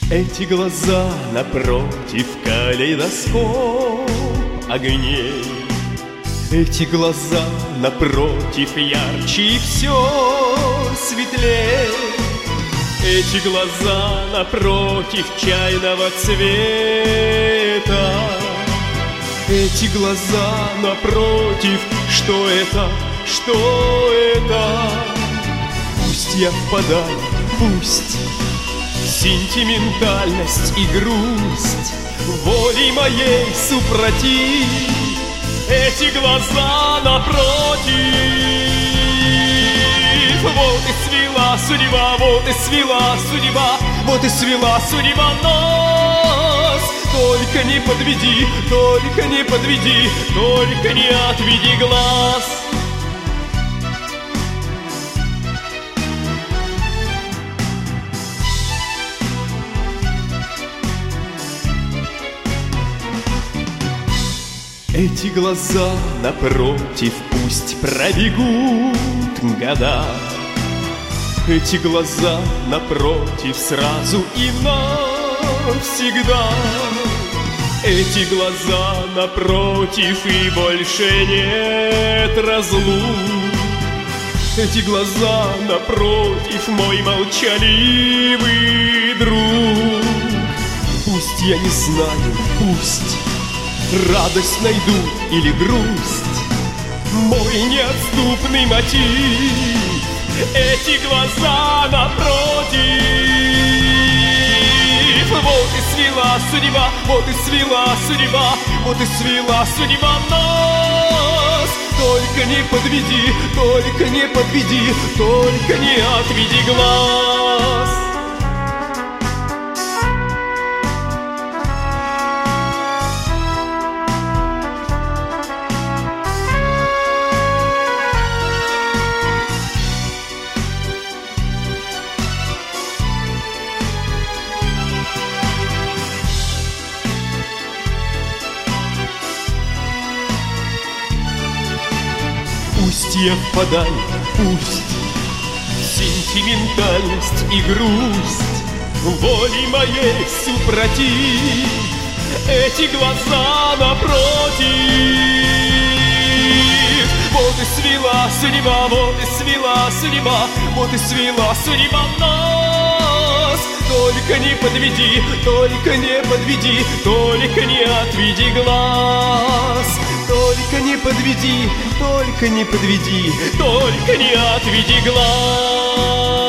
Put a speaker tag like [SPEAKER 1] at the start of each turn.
[SPEAKER 1] Эти глаза напротив калейдоскоп огней. Эти глаза напротив ярче и все светлее. Эти глаза напротив чайного цвета. Эти глаза напротив, что это, что это? Пусть я впадаю, пусть сентиментальность и грусть волей моей супротив. Эти глаза напротив. Вот и свела судьба, вот и свела судьба, вот и свела судьба нас. Только не подведи, только не подведи, только не отведи глаз. Эти глаза напротив пусть пробегут года. Эти глаза напротив сразу и навсегда. Эти глаза напротив и больше нет разлук. Эти глаза напротив мой молчаливый друг. Пусть я не знаю, пусть радость найду или грусть, мой неотступный мотив. Эти глаза напротив. Вот и свела судьба, вот и свела судьба, вот и свела судьба нас. Только не подведи, только не подведи, только не отведи глаз. Пусть я впадаю, пусть сентиментальность и грусть волей моей супротив. Эти глаза напротив. Вот и свела судьба, вот и свела судьба, вот и свела судьба нас. Только не подведи, только не подведи, только не отведи глаз. Только не подведи, только не подведи, только не отведи глаз.